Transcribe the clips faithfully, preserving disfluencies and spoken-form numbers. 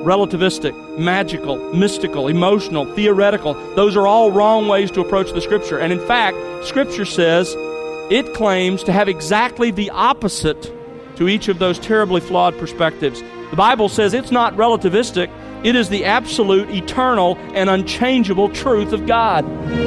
relativistic, magical, mystical, emotional, theoretical. Those are all wrong ways to approach the Scripture. And in fact, Scripture says it claims to have exactly the opposite to each of those terribly flawed perspectives. The Bible says it's not relativistic. It is the absolute, eternal, and unchangeable truth of God.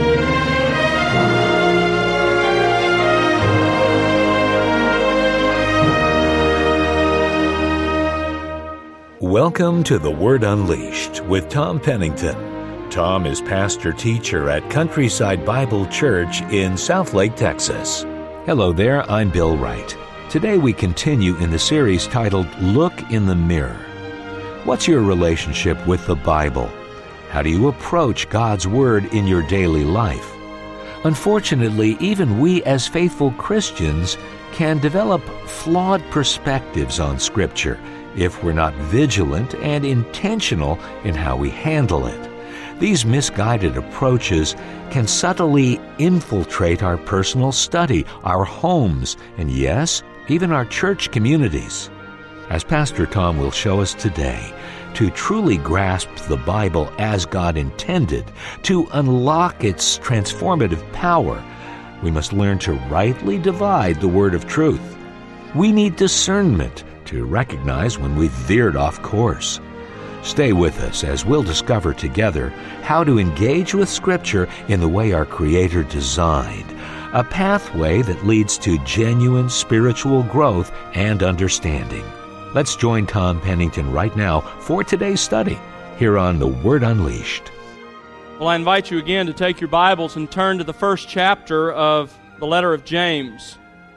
Welcome to The Word Unleashed with Tom Pennington. Tom is pastor-teacher at Countryside Bible Church in Southlake, Texas. Hello there, I'm Bill Wright. Today we continue in the series titled, Look in the Mirror. What's your relationship with the Bible? How do you approach God's Word in your daily life? Unfortunately, even we as faithful Christians can develop flawed perspectives on Scripture if we're not vigilant and intentional in how we handle it. These misguided approaches can subtly infiltrate our personal study, our homes, and yes, even our church communities. As Pastor Tom will show us today, to truly grasp the Bible as God intended, to unlock its transformative power, we must learn to rightly divide the word of truth. We need discernment to recognize when we've veered off course. Stay with us as we'll discover together how to engage with Scripture in the way our Creator designed, a pathway that leads to genuine spiritual growth and understanding. Let's join Tom Pennington right now for today's study here on The Word Unleashed. Well, I invite you again to take your Bibles and turn to the first chapter of the letter of James.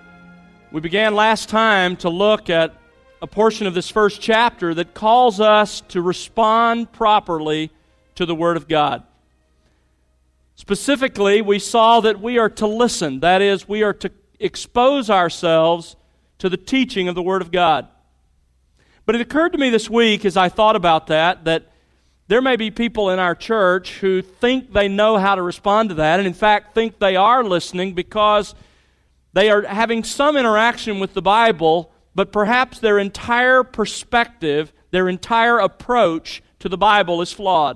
We began last time to look at a portion of this first chapter that calls us to respond properly to the Word of God. Specifically, we saw that we are to listen. That is, we are to expose ourselves to the teaching of the Word of God. But it occurred to me this week as I thought about that, that there may be people in our church who think they know how to respond to that, and in fact think they are listening because they are having some interaction with the Bible, but perhaps their entire perspective, their entire approach to the Bible is flawed.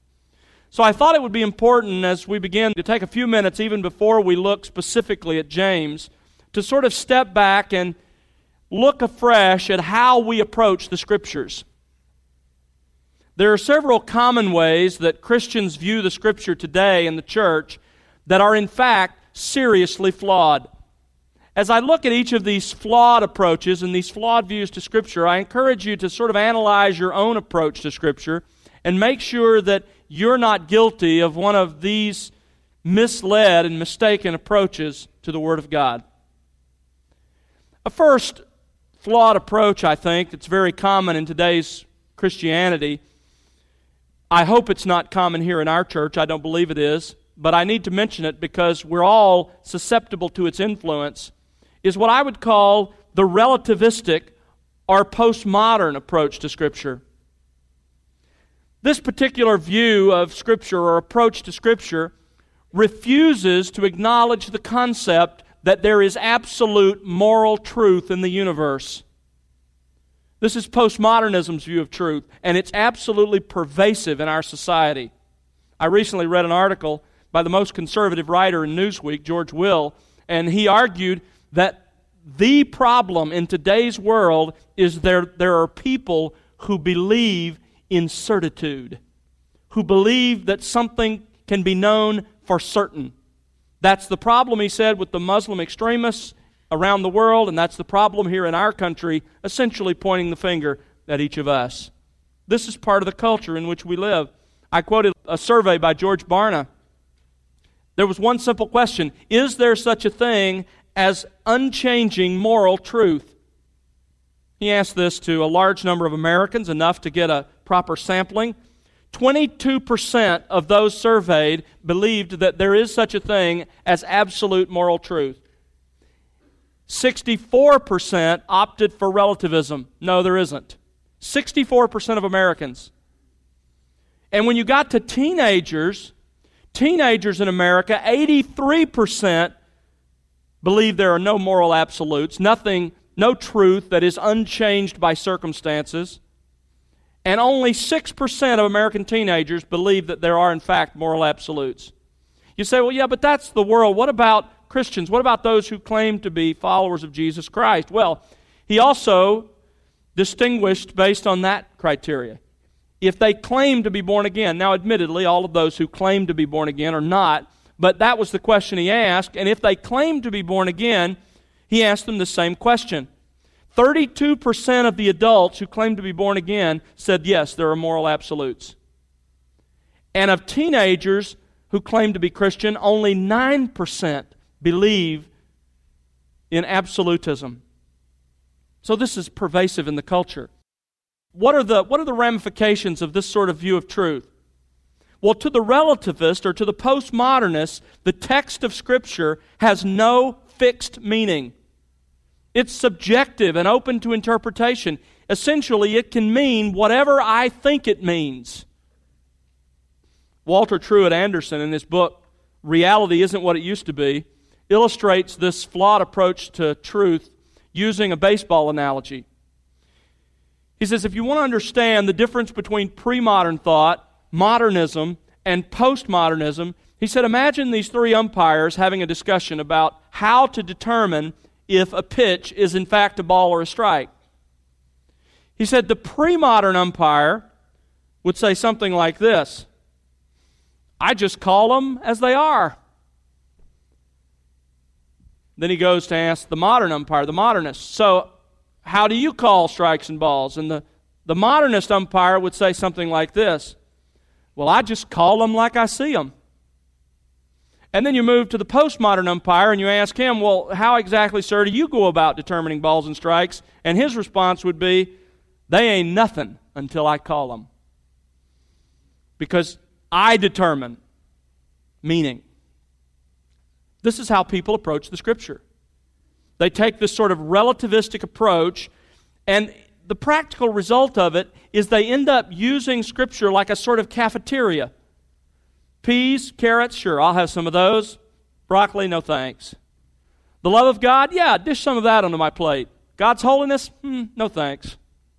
So I thought it would be important as we begin to take a few minutes, even before we look specifically at James, to sort of step back and look afresh at how we approach the Scriptures. There are several common ways that Christians view the Scripture today in the church that are in fact seriously flawed. As I look at each of these flawed approaches and these flawed views to Scripture, I encourage you to sort of analyze your own approach to Scripture and make sure that you're not guilty of one of these misled and mistaken approaches to the Word of God. A first flawed approach, I think, that's very common in today's Christianity. I hope it's not common here in our church. I don't believe it is. But I need to mention it because we're all susceptible to its influence, is what I would call the relativistic or postmodern approach to Scripture. This particular view of Scripture or approach to Scripture refuses to acknowledge the concept that there is absolute moral truth in the universe. This is postmodernism's view of truth, and it's absolutely pervasive in our society. I recently read an article by the most conservative writer in Newsweek, George Will, and he argued that the problem in today's world is there, there are people who believe in certitude, who believe that something can be known for certain. That's the problem, he said, with the Muslim extremists around the world, and that's the problem here in our country, essentially pointing the finger at each of us. This is part of the culture in which we live. I quoted a survey by George Barna. There was one simple question: is there such a thing as unchanging moral truth? He asked this to a large number of Americans, enough to get a proper sampling. twenty-two percent of those surveyed believed that there is such a thing as absolute moral truth. sixty-four percent opted for relativism. No, there isn't. sixty-four percent of Americans. And when you got to teenagers, teenagers in America, eighty-three percent believe there are no moral absolutes, nothing, no truth that is unchanged by circumstances. And only six percent of American teenagers believe that there are, in fact, moral absolutes. You say, well, yeah, but that's the world. What about Christians? What about those who claim to be followers of Jesus Christ? Well, he also distinguished based on that criteria. If they claim to be born again, now admittedly, all of those who claim to be born again are not, but that was the question he asked, and if they claim to be born again, he asked them the same question. thirty-two percent of the adults who claim to be born again said, yes, there are moral absolutes. And of teenagers who claim to be Christian, only nine percent believe in absolutism. So this is pervasive in the culture. What are the, what are the ramifications of this sort of view of truth? Well, to the relativist or to the postmodernist, the text of Scripture has no fixed meaning. It's subjective and open to interpretation. Essentially, it can mean whatever I think it means. Walter Truett Anderson, in his book, Reality Isn't What It Used to Be, illustrates this flawed approach to truth using a baseball analogy. He says, if you want to understand the difference between pre-modern thought, modernism, and postmodernism, he said, imagine these three umpires having a discussion about how to determine if a pitch is in fact a ball or a strike. He said the pre-modern umpire would say something like this: I just call them as they are. Then he goes to ask the modern umpire, the modernist, so how do you call strikes and balls? And the, the modernist umpire would say something like this: well, I just call them like I see them. And then you move to the postmodern umpire and you ask him, well, how exactly, sir, do you go about determining balls and strikes? And his response would be, they ain't nothing until I call them. Because I determine meaning. This is how people approach the Scripture. They take this sort of relativistic approach, and the practical result of it is they end up using Scripture like a sort of cafeteria. Peas, carrots, sure, I'll have some of those. Broccoli, no thanks. The love of God, yeah, dish some of that onto my plate. God's holiness, hmm, no thanks.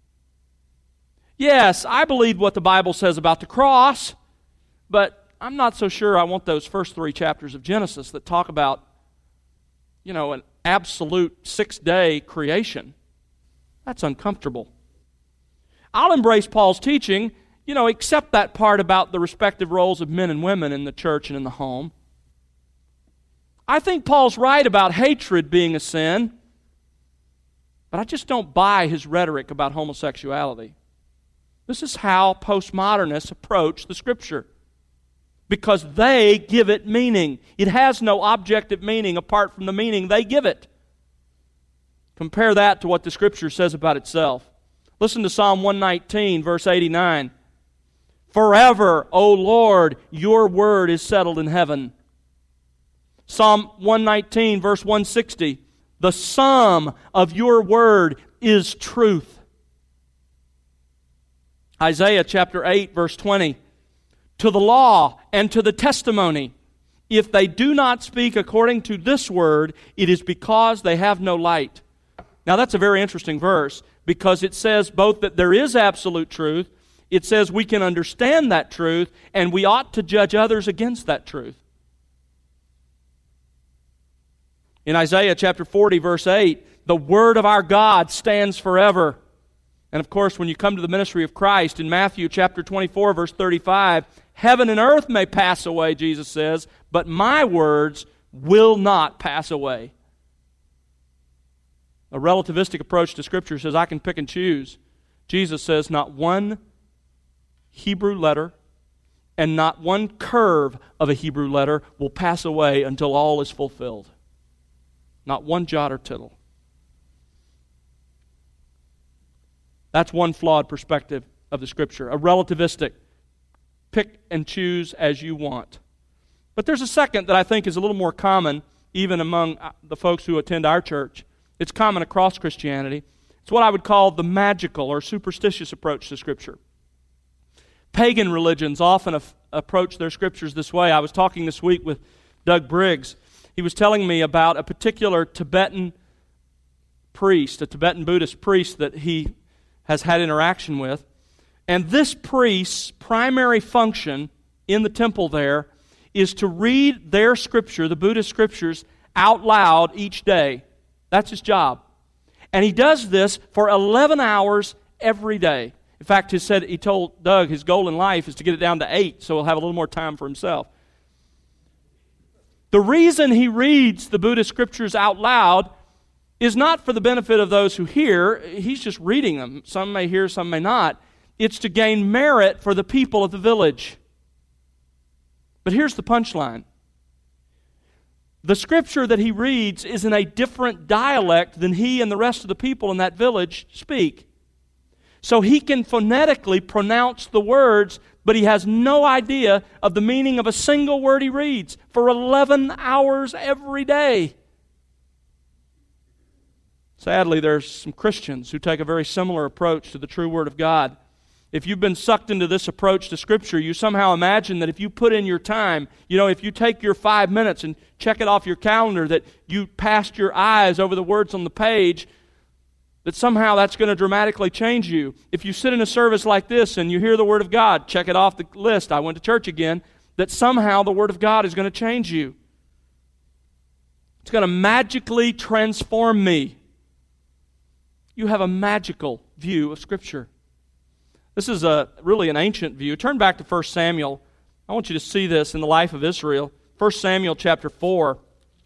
Yes, I believe what the Bible says about the cross, but I'm not so sure I want those first three chapters of Genesis that talk about, you know, an absolute six-day creation. That's uncomfortable. I'll embrace Paul's teaching, you know, except that part about the respective roles of men and women in the church and in the home. I think Paul's right about hatred being a sin, but I just don't buy his rhetoric about homosexuality. This is how postmodernists approach the Scripture, because they give it meaning. It has no objective meaning apart from the meaning they give it. Compare that to what the Scripture says about itself. Listen to Psalm one nineteen, verse eighty-nine. Forever, O Lord, your word is settled in heaven. Psalm one nineteen, verse one sixty. The sum of your word is truth. Isaiah chapter eight, verse twenty. To the law and to the testimony, if they do not speak according to this word, it is because they have no light. Now that's a very interesting verse, because it says both that there is absolute truth, it says we can understand that truth, and we ought to judge others against that truth. In Isaiah chapter forty, verse eight, the word of our God stands forever. And of course, when you come to the ministry of Christ, in Matthew chapter twenty-four, verse thirty-five, heaven and earth may pass away, Jesus says, but my words will not pass away. A relativistic approach to Scripture says I can pick and choose. Jesus says not one Hebrew letter and not one curve of a Hebrew letter will pass away until all is fulfilled. Not one jot or tittle. That's one flawed perspective of the Scripture, a relativistic, pick and choose as you want. But there's a second that I think is a little more common even among the folks who attend our church. It's common across Christianity. It's what I would call the magical or superstitious approach to Scripture. Pagan religions often af- approach their Scriptures this way. I was talking this week with Doug Briggs. He was telling me about a particular Tibetan priest, a Tibetan Buddhist priest that he has had interaction with. And this priest's primary function in the temple there is to read their scripture, the Buddhist scriptures, out loud each day. That's his job. And he does this for eleven hours every day. In fact, he said he told Doug his goal in life is to get it down to eight, so he'll have a little more time for himself. The reason he reads the Buddhist scriptures out loud is not for the benefit of those who hear. He's just reading them. Some may hear, some may not. It's to gain merit for the people of the village. But here's the punchline. The scripture that he reads is in a different dialect than he and the rest of the people in that village speak. So he can phonetically pronounce the words, but he has no idea of the meaning of a single word he reads for eleven hours every day. Sadly, there's some Christians who take a very similar approach to the true Word of God. If you've been sucked into this approach to Scripture, you somehow imagine that if you put in your time, you know, if you take your five minutes and check it off your calendar, that you passed your eyes over the words on the page, that somehow that's going to dramatically change you. If you sit in a service like this and you hear the Word of God, check it off the list, I went to church again, that somehow the Word of God is going to change you. It's going to magically transform me. You have a magical view of Scripture. This is a really an ancient view. Turn back to First Samuel. I want you to see this in the life of Israel. First Samuel chapter four.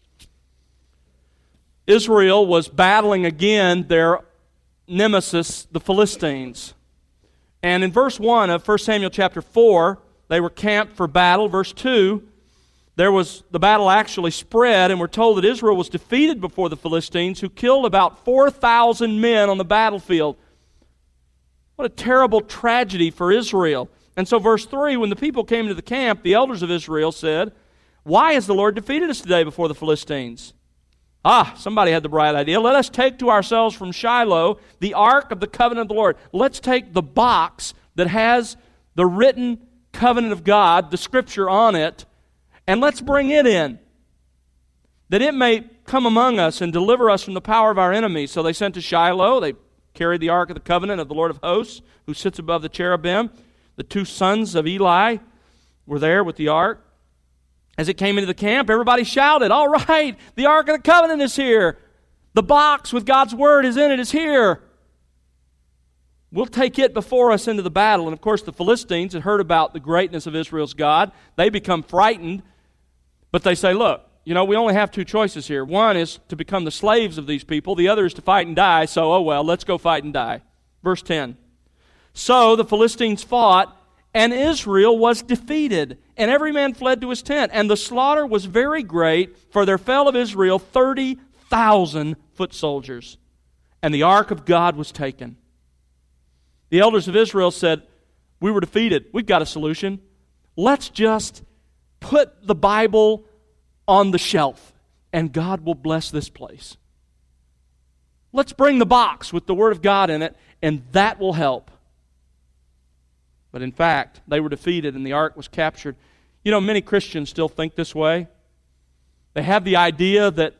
Israel was battling again their nemesis, the Philistines. And in verse one of First Samuel chapter four, they were camped for battle. Verse two, there was the battle actually spread, and we're told that Israel was defeated before the Philistines, who killed about four thousand men on the battlefield. What a terrible tragedy for Israel. And so verse three, when the people came to the camp, the elders of Israel said, "Why has the Lord defeated us today before the Philistines?" Ah, somebody had the bright idea. Let us take to ourselves from Shiloh the ark of the covenant of the Lord. Let's take the box that has the written covenant of God, the Scripture on it, and let's bring it in, that it may come among us and deliver us from the power of our enemies. So they sent to Shiloh. They carried the ark of the covenant of the Lord of hosts, who sits above the cherubim. The two sons of Eli were there with the ark. As it came into the camp, everybody shouted, "All right, the ark of the covenant is here. The box with God's word is in it is here. We'll take it before us into the battle." And of course, the Philistines had heard about the greatness of Israel's God. They become frightened, but they say, "Look, you know, we only have two choices here. One is to become the slaves of these people. The other is to fight and die. So, oh well, let's go fight and die." Verse ten. So the Philistines fought, and Israel was defeated, and every man fled to his tent. And the slaughter was very great, for there fell of Israel thirty thousand foot soldiers. And the ark of God was taken. The elders of Israel said, "We were defeated. We've got a solution. Let's just put the Bible on the shelf, and God will bless this place. Let's bring the box with the Word of God in it, and that will help." But in fact, they were defeated, and the ark was captured. You know, many Christians still think this way. They have the idea that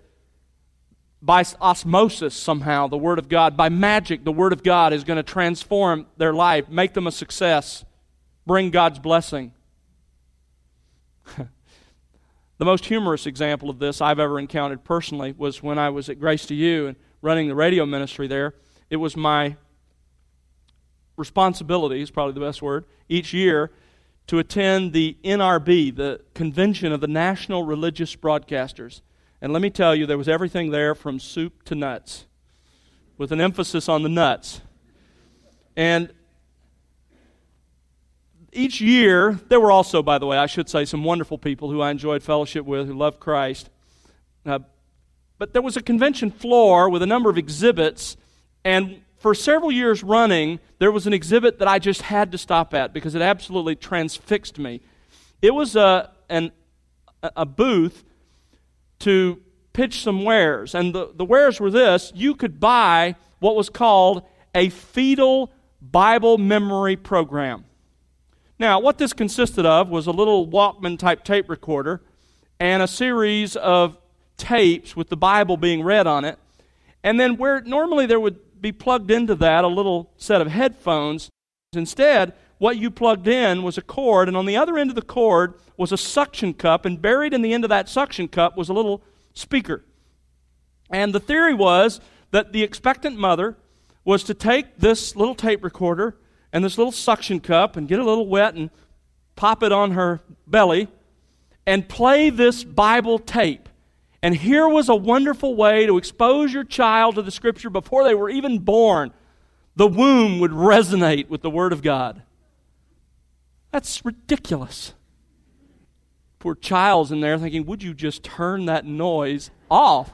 by osmosis somehow, the Word of God, by magic, the Word of God is going to transform their life, make them a success, bring God's blessing. The most humorous example of this I've ever encountered personally was when I was at Grace to You and running the radio ministry there. It was my responsibility, is probably the best word, each year to attend the N R B, the Convention of the National Religious Broadcasters. And let me tell you, there was everything there from soup to nuts, with an emphasis on the nuts. And each year, there were also, by the way, I should say, some wonderful people who I enjoyed fellowship with, who loved Christ. Uh, but there was a convention floor with a number of exhibits, and for several years running, there was an exhibit that I just had to stop at because it absolutely transfixed me. It was a, an, a booth to pitch some wares, and the, the wares were this: you could buy what was called a fetal Bible memory program. Now, what this consisted of was a little Walkman-type tape recorder and a series of tapes with the Bible being read on it. And then where normally there would be plugged into that a little set of headphones, Instead, what you plugged in was a cord, and on the other end of the cord was a suction cup, and buried in the end of that suction cup was a little speaker. And the theory was that the expectant mother was to take this little tape recorder and this little suction cup and get a little wet and pop it on her belly and play this Bible tape. And here was a wonderful way to expose your child to the Scripture before they were even born. The womb would resonate with the Word of God. That's ridiculous. Poor child's in there thinking, would you just turn that noise off?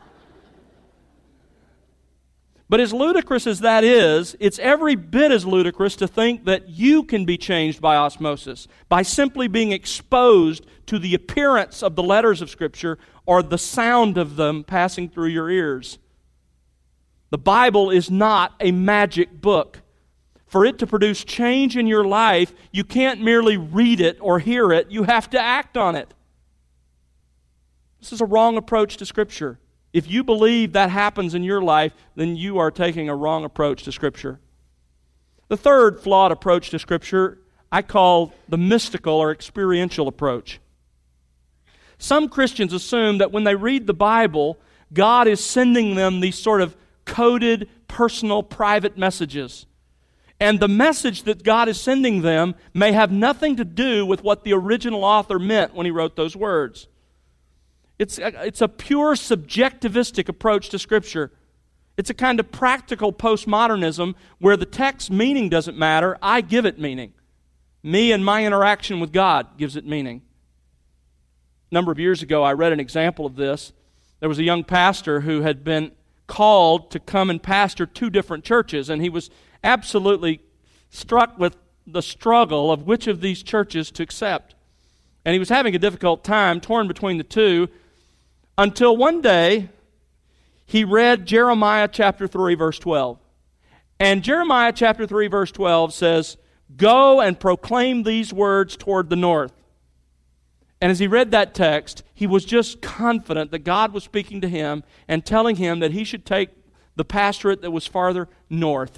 But as ludicrous as that is, it's every bit as ludicrous to think that you can be changed by osmosis, by simply being exposed to the appearance of the letters of Scripture or the sound of them passing through your ears. The Bible is not a magic book. For it to produce change in your life, you can't merely read it or hear it, you have to act on it. This is a wrong approach to Scripture. If you believe that happens in your life, then you are taking a wrong approach to Scripture. The third flawed approach to Scripture I call the mystical or experiential approach. Some Christians assume that when they read the Bible, God is sending them these sort of coded, personal, private messages. And the message that God is sending them may have nothing to do with what the original author meant when he wrote those words. It's a, it's a pure subjectivistic approach to Scripture. It's a kind of practical postmodernism where the text's meaning doesn't matter, I give it meaning. Me and my interaction with God gives it meaning. A number of years ago, I read an example of this. There was a young pastor who had been called to come and pastor two different churches, and he was absolutely struck with the struggle of which of these churches to accept. And he was having a difficult time, torn between the two, until one day he read Jeremiah chapter three, verse twelve. And Jeremiah chapter three, verse twelve says, "Go and proclaim these words toward the north." And as he read that text, he was just confident that God was speaking to him and telling him that he should take the pastorate that was farther north.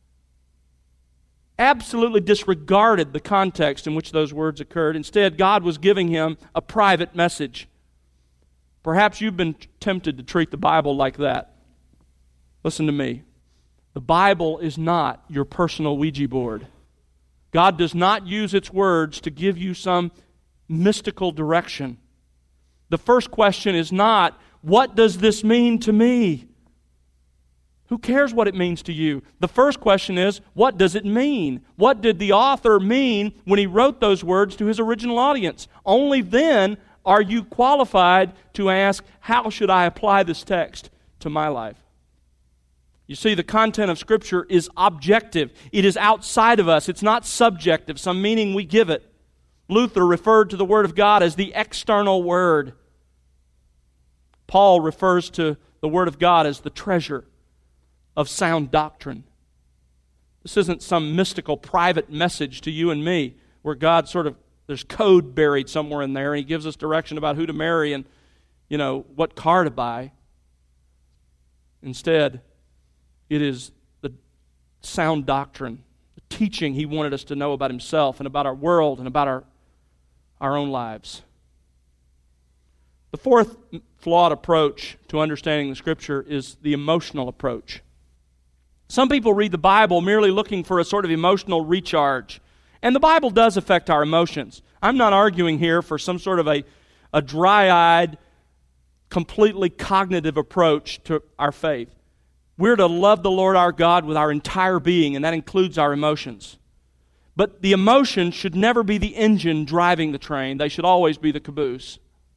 Absolutely disregarded the context in which those words occurred. Instead, God was giving him a private message. Perhaps you've been tempted to treat the Bible like that. Listen to me. The Bible is not your personal Ouija board. God does not use its words to give you some mystical direction. The first question is not, what does this mean to me? Who cares what it means to you? The first question is, what does it mean? What did the author mean when he wrote those words to his original audience? Only then are you qualified to ask, how should I apply this text to my life? You see, the content of Scripture is objective. It is outside of us. It's not subjective, some meaning we give it. Luther referred to the Word of God as the external Word. Paul refers to the Word of God as the treasure of sound doctrine. This isn't some mystical private message to you and me where God sort of, there's code buried somewhere in there and He gives us direction about who to marry and, you know, what car to buy. Instead, it is the sound doctrine, the teaching He wanted us to know about Himself and about our world and about our, our own lives. The fourth flawed approach to understanding the Scripture is the emotional approach. Some people read the Bible merely looking for a sort of emotional recharge. And the Bible does affect our emotions. I'm not arguing here for some sort of a, a dry-eyed, completely cognitive approach to our faith. We're to love the Lord our God with our entire being, and that includes our emotions. But the emotions should never be the engine driving the train. They should always be the caboose.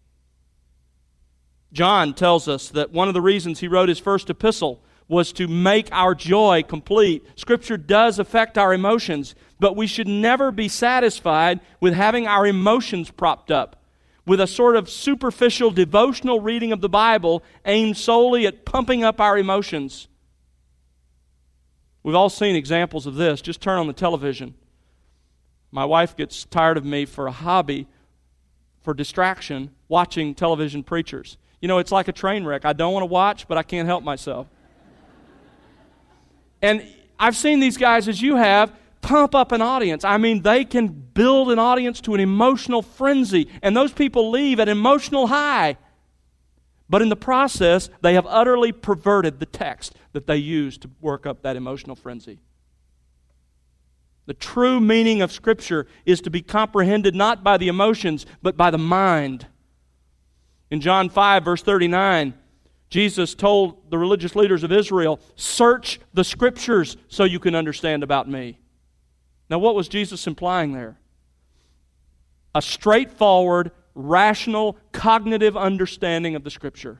John tells us that one of the reasons he wrote his first epistle was to make our joy complete. Scripture does affect our emotions, but we should never be satisfied with having our emotions propped up with a sort of superficial devotional reading of the Bible aimed solely at pumping up our emotions. We've all seen examples of this. Just turn on the television. My wife gets tired of me for a hobby, for distraction, watching television preachers. You know, it's like a train wreck. I don't want to watch, but I can't help myself. And I've seen these guys, as you have, pump up an audience. I mean, they can build an audience to an emotional frenzy, and those people leave at emotional high. But in the process, they have utterly perverted the text that they use to work up that emotional frenzy. The true meaning of Scripture is to be comprehended not by the emotions, but by the mind. In John five, verse thirty-nine, Jesus told the religious leaders of Israel, "Search the Scriptures so you can understand about me." Now, what was Jesus implying there? A straightforward, rational, cognitive understanding of the Scripture.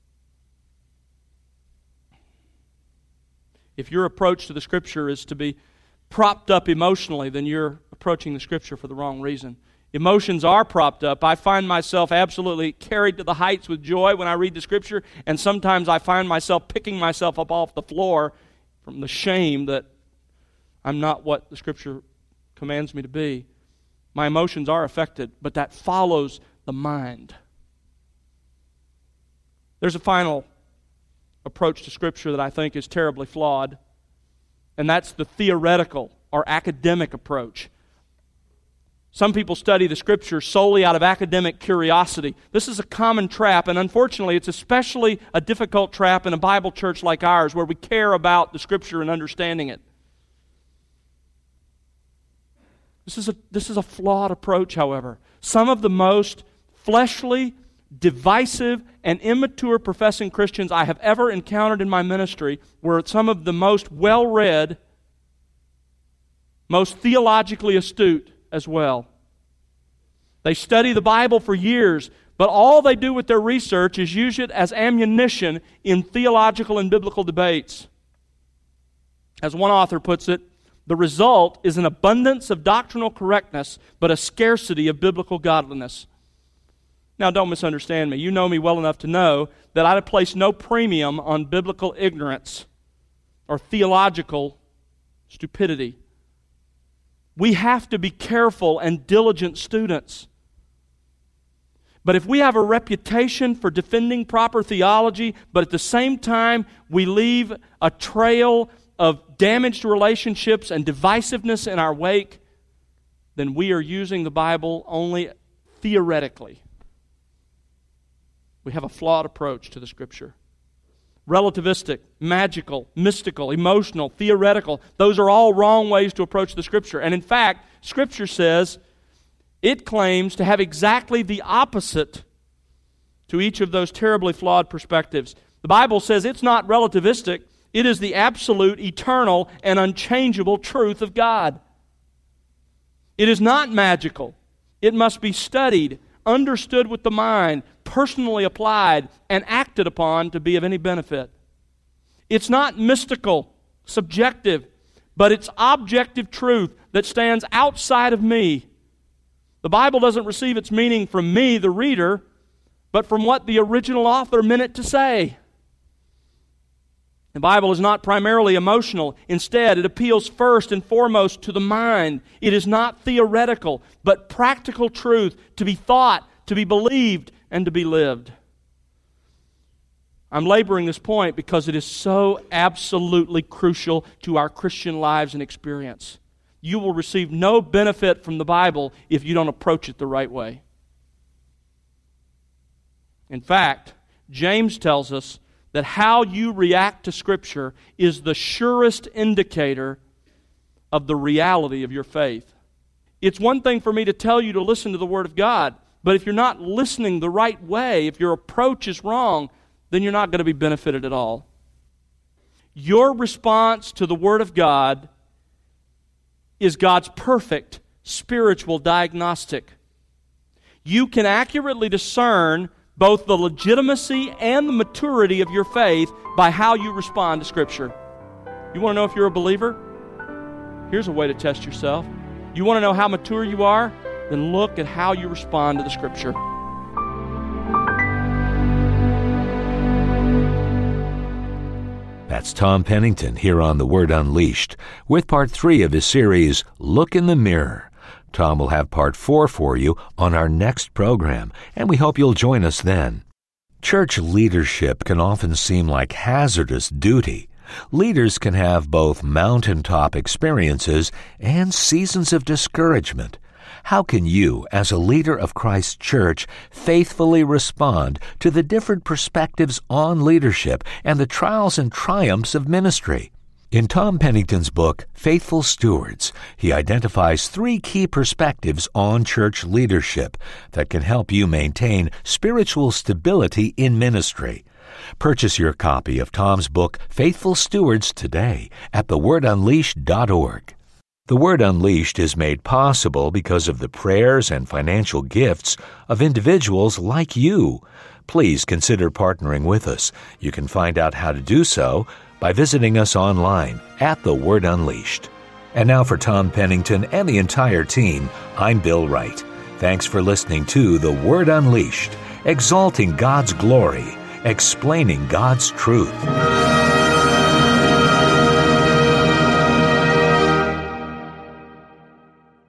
If your approach to the Scripture is to be propped up emotionally, then you're approaching the Scripture for the wrong reason. Emotions are propped up. I find myself absolutely carried to the heights with joy when I read the Scripture, and sometimes I find myself picking myself up off the floor from the shame that I'm not what the Scripture commands me to be. My emotions are affected, but that follows the mind. There's a final approach to Scripture that I think is terribly flawed, and that's the theoretical or academic approach. Some people study the Scripture solely out of academic curiosity. This is a common trap, and unfortunately it's especially a difficult trap in a Bible church like ours, where we care about the Scripture and understanding it. This is a, this is a flawed approach, however. Some of the most fleshly, divisive, and immature professing Christians I have ever encountered in my ministry were some of the most well-read, most theologically astute as well. They study the Bible for years, but all they do with their research is use it as ammunition in theological and biblical debates. As one author puts it, the result is an abundance of doctrinal correctness, but a scarcity of biblical godliness. Now, don't misunderstand me. You know me well enough to know that I place no premium on biblical ignorance or theological stupidity. We have to be careful and diligent students. But if we have a reputation for defending proper theology, but at the same time we leave a trail of damaged relationships and divisiveness in our wake, then we are using the Bible only theoretically. We have a flawed approach to the Scripture. Relativistic, magical, mystical, emotional, theoretical, those are all wrong ways to approach the Scripture. And in fact, Scripture says it claims to have exactly the opposite to each of those terribly flawed perspectives. The Bible says it's not relativistic, it is the absolute, eternal, and unchangeable truth of God. It is not magical. It must be studied, understood with the mind, personally applied, and acted upon to be of any benefit. It's not mystical, subjective, but it's objective truth that stands outside of me. The Bible doesn't receive its meaning from me, the reader, but from what the original author meant it to say. The Bible is not primarily emotional. Instead, it appeals first and foremost to the mind. It is not theoretical, but practical truth to be thought, to be believed, and to be lived. I'm laboring this point because it is so absolutely crucial to our Christian lives and experience. You will receive no benefit from the Bible if you don't approach it the right way. In fact, James tells us that how you react to Scripture is the surest indicator of the reality of your faith. It's one thing for me to tell you to listen to the Word of God, but if you're not listening the right way, if your approach is wrong, then you're not going to be benefited at all. Your response to the Word of God is God's perfect spiritual diagnostic. You can accurately discern both the legitimacy and the maturity of your faith by how you respond to Scripture. You want to know if you're a believer? Here's a way to test yourself. You want to know how mature you are? Then look at how you respond to the Scripture. That's Tom Pennington here on The Word Unleashed with part three of his series, Look in the Mirror. Tom will have part four for you on our next program, and we hope you'll join us then. Church leadership can often seem like hazardous duty, Leaders can have both mountaintop experiences and seasons of discouragement. How can you, as a leader of Christ's church, faithfully respond to the different perspectives on leadership and the trials and triumphs of ministry? In Tom Pennington's book, Faithful Stewards, he identifies three key perspectives on church leadership that can help you maintain spiritual stability in ministry. Purchase your copy of Tom's book, Faithful Stewards, today at the word unleashed dot org. The Word Unleashed is made possible because of the prayers and financial gifts of individuals like you. Please consider partnering with us. You can find out how to do so by visiting us online at The Word Unleashed. And now for Tom Pennington and the entire team, I'm Bill Wright. Thanks for listening to The Word Unleashed, exalting God's glory, explaining God's truth.